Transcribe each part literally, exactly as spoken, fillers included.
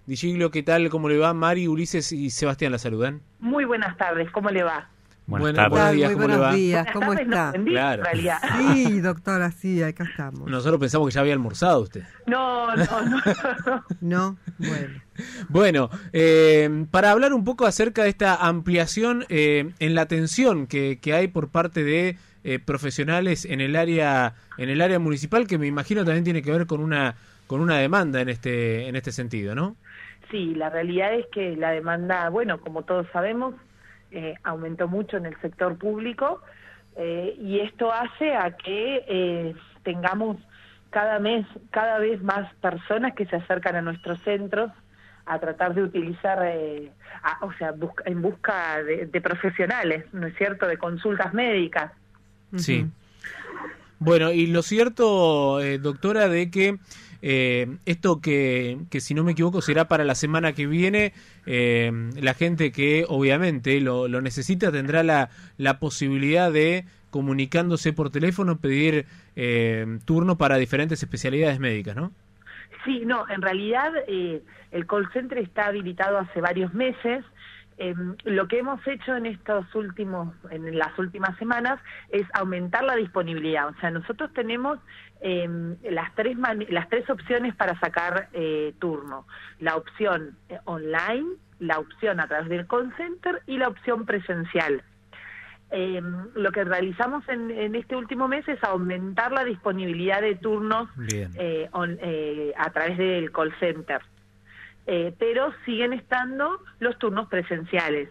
Di Giglio, ¿qué tal? ¿Cómo le va? Mari, Ulises y Sebastián la saludan. Muy buenas tardes, ¿cómo le va? Buenas Buenas buenos días, Muy ¿cómo buenos le va? días, ¿cómo Buenas tardes, está? no entendí, Claro. en realidad. Sí, doctora, sí, acá estamos. Nosotros pensamos que ya había almorzado usted. No, no, no. ¿No? Bueno. Bueno, eh, para hablar un poco acerca de esta ampliación eh, en la atención que, que hay por parte de eh, profesionales en el área en el área municipal, que me imagino también tiene que ver con una con una demanda en este en este sentido, ¿no? Sí, la realidad es que la demanda, bueno, como todos sabemos, eh, aumentó mucho en el sector público eh, y esto hace a que eh, tengamos cada mes, cada vez más personas que se acercan a nuestros centros a tratar de utilizar, eh, a, o sea, busca, en busca de, de profesionales, ¿no es cierto?, de consultas médicas. Sí. Ujú. Bueno, y lo cierto, eh, doctora, de que eh, esto que, que si no me equivoco será para la semana que viene, eh, la gente que obviamente lo, lo necesita tendrá la, la posibilidad de, comunicándose por teléfono, pedir eh, turno para diferentes especialidades médicas, ¿no? Sí, no, en realidad eh, el call center está habilitado hace varios meses. Eh, lo que hemos hecho en estos últimos, en las últimas semanas, es aumentar la disponibilidad. O sea, nosotros tenemos eh, las tres man- las tres opciones para sacar eh, turno: la opción eh, online, la opción a través del call center y la opción presencial. Eh, lo que realizamos en, en este último mes es aumentar la disponibilidad de turnos Bien. eh, on- eh, a través del call center. Eh, pero siguen estando los turnos presenciales.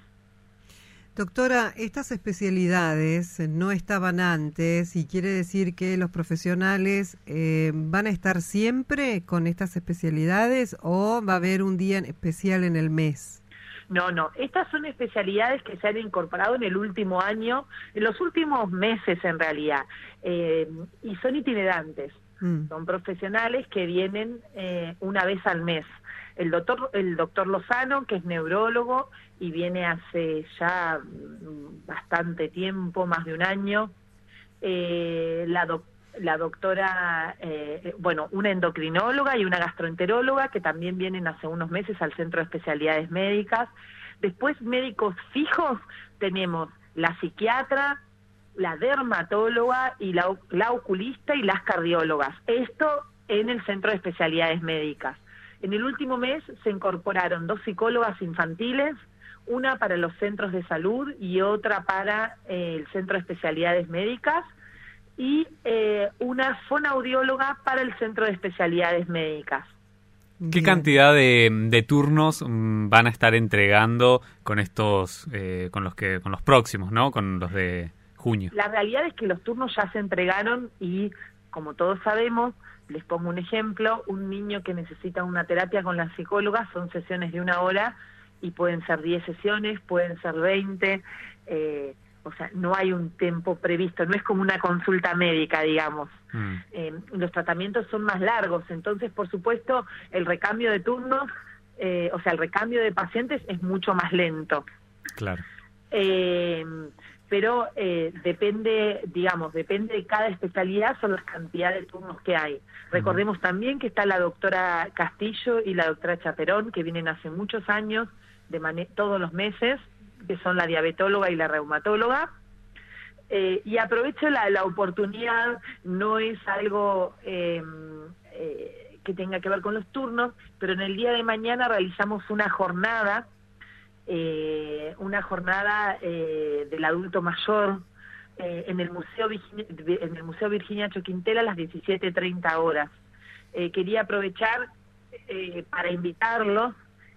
Doctora, estas especialidades no estaban antes y quiere decir que los profesionales eh, van a estar siempre con estas especialidades o va a haber un día en especial en el mes. No, no, estas son especialidades que se han incorporado en el último año, en los últimos meses en realidad, eh, y son itinerantes, Mm. son profesionales que vienen eh, una vez al mes. El doctor, el doctor Lozano, que es neurólogo y viene hace ya mm, bastante tiempo, más de un año, eh, la doctora la doctora, eh, bueno, una endocrinóloga y una gastroenteróloga que también vienen hace unos meses al Centro de Especialidades Médicas. Después, médicos fijos, tenemos la psiquiatra, la dermatóloga y la, la oculista y las cardiólogas. Esto en el Centro de Especialidades Médicas. En el último mes se incorporaron dos psicólogas infantiles, una para los centros de salud y otra para eh, el Centro de Especialidades Médicas, y eh, una fonoaudióloga para el Centro de Especialidades Médicas. ¿Qué Bien. cantidad de, de turnos mm, van a estar entregando con estos, eh, con los que, con los próximos, ¿no? Con los de junio. La realidad es que los turnos ya se entregaron y, como todos sabemos, les pongo un ejemplo: un niño que necesita una terapia con la psicóloga son sesiones de una hora y pueden ser diez sesiones, pueden ser veinte, eh, o sea, no hay un tiempo previsto, no es como una consulta médica, digamos. Mm. Eh, los tratamientos son más largos, entonces, por supuesto, el recambio de turnos, eh, o sea, el recambio de pacientes es mucho más lento. Claro. Eh, pero eh, depende, digamos, depende de cada especialidad, son las cantidades de turnos que hay. Recordemos también que está la doctora Castillo y la doctora Chaperón, que vienen hace muchos años, de mane- todos los meses, que son la diabetóloga y la reumatóloga. Eh, y aprovecho la, la oportunidad, no es algo eh, eh, que tenga que ver con los turnos, pero en el día de mañana realizamos una jornada, eh, una jornada eh, del adulto mayor eh, en el Museo Virginia, en el Museo Virginia Choquintela a las diecisiete treinta horas. Eh, quería aprovechar eh, para invitarlos,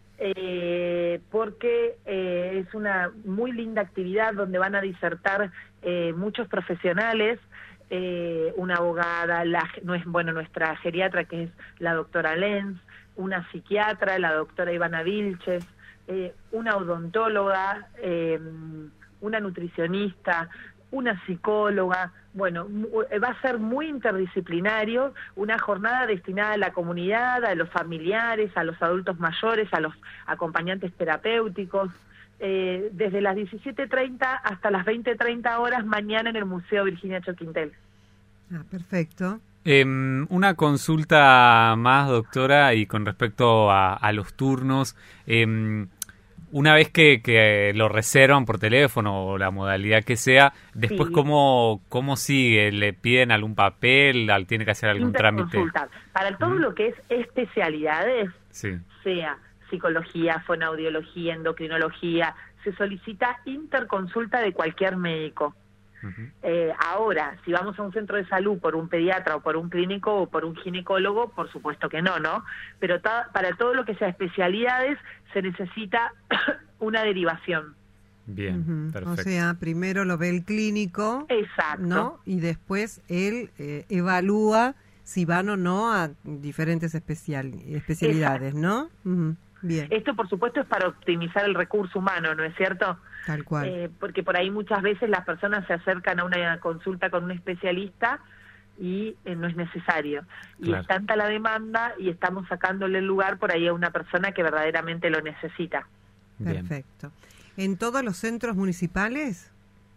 Eh, porque eh, es una muy linda actividad donde van a disertar eh, muchos profesionales, eh, una abogada, la, no es, bueno, nuestra geriatra, que es la doctora Lenz, una psiquiatra, la doctora Ivana Vilches, eh, una odontóloga, eh, una nutricionista, una psicóloga. Bueno, va a ser muy interdisciplinario, una jornada destinada a la comunidad, a los familiares, a los adultos mayores, a los acompañantes terapéuticos, eh, desde las diecisiete treinta hasta las veinte treinta horas mañana en el Museo Virginia Choquintel. Ah, perfecto. Eh, una consulta más, doctora, y con respecto a, a los turnos. Eh, una vez que, que lo reservan por teléfono o la modalidad que sea, después, Sí. ¿cómo, cómo sigue? ¿Le piden algún papel? al- ¿Tiene que hacer algún trámite? Interconsulta. Para todo Ujú. lo que es especialidades, Sí. sea psicología, fonoaudiología, endocrinología, se solicita interconsulta de cualquier médico. Ujú. Eh, ahora, si vamos a un centro de salud por un pediatra o por un clínico o por un ginecólogo, por supuesto que no, ¿no? Pero ta- para todo lo que sea especialidades se necesita una derivación. Bien, Ujú. perfecto. O sea, primero lo ve el clínico, Exacto. ¿no? Y después él eh, evalúa si van o no a diferentes especial, especialidades, ¿no? Ujú. Bien, Esto, por supuesto, es para optimizar el recurso humano, ¿no es cierto? tal cual. Eh, porque por ahí muchas veces las personas se acercan a una consulta con un especialista y eh, no es necesario. Y Claro. es tanta la demanda y estamos sacándole el lugar por ahí a una persona que verdaderamente lo necesita. Bien. Perfecto. ¿En todos los centros municipales?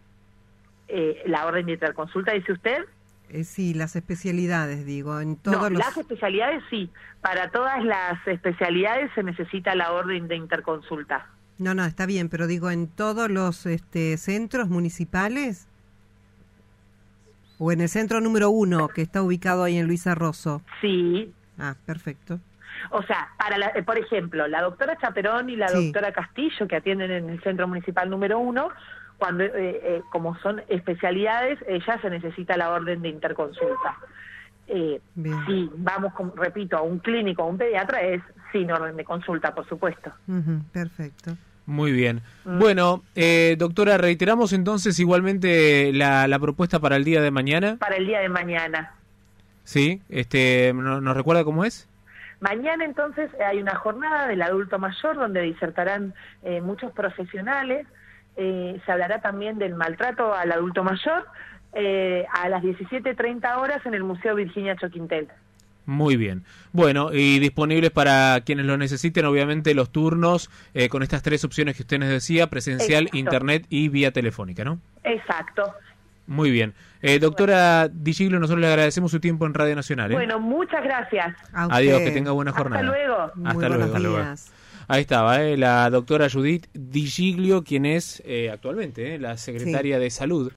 Eh, la orden de interconsulta, dice usted. Eh, sí, las especialidades, digo, en todos No, los... las especialidades sí. Para todas las especialidades se necesita la orden de interconsulta. No, no, está bien, pero digo, ¿en todos los este, centros municipales? ¿O en el centro número uno, que está ubicado ahí en Luisa Rosso? Sí. Ah, perfecto. O sea, para la, eh, por ejemplo, la doctora Chaperón y la Sí. doctora Castillo, que atienden en el centro municipal número uno, cuando eh, eh, como son especialidades, ella se necesita la orden de interconsulta. Eh, Bien. si vamos, como, repito, a un clínico o un pediatra, es sin orden de consulta, por supuesto. Ujú, perfecto. Muy bien. Mm. Bueno, eh, doctora, reiteramos entonces igualmente la, la propuesta para el día de mañana. Para el día de mañana. Sí, este, ¿no- ¿nos recuerda cómo es? Mañana entonces hay una jornada del adulto mayor donde disertarán eh, muchos profesionales. Eh, se hablará también del maltrato al adulto mayor eh, a las diecisiete treinta horas en el Museo Virginia Choquintel. Muy bien. Bueno, y disponibles para quienes lo necesiten, obviamente, los turnos eh, con estas tres opciones que usted nos decía, presencial, Exacto. internet y vía telefónica, ¿no? Exacto. Muy bien. Eh, doctora Di Giglio, nosotros le agradecemos su tiempo en Radio Nacional. ¿eh? Bueno, muchas gracias. A Adiós, usted. que tenga buena jornada. Hasta luego. Muy Hasta buenos luego. Hasta luego. días. Ahí estaba, ¿eh? La doctora Judith Di Giglio, quien es eh, actualmente eh, la secretaria de Salud